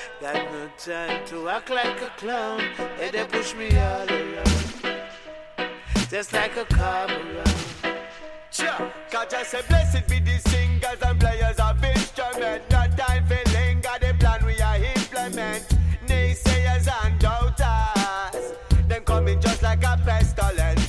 Got no time to act like a clown. Hey, they push me all around, just like a car around. Sure, cause I say blessed be the singers and players of instrument. No time for linger, the plan we are implement. Naysayers and doubters, them coming just like a pestilence.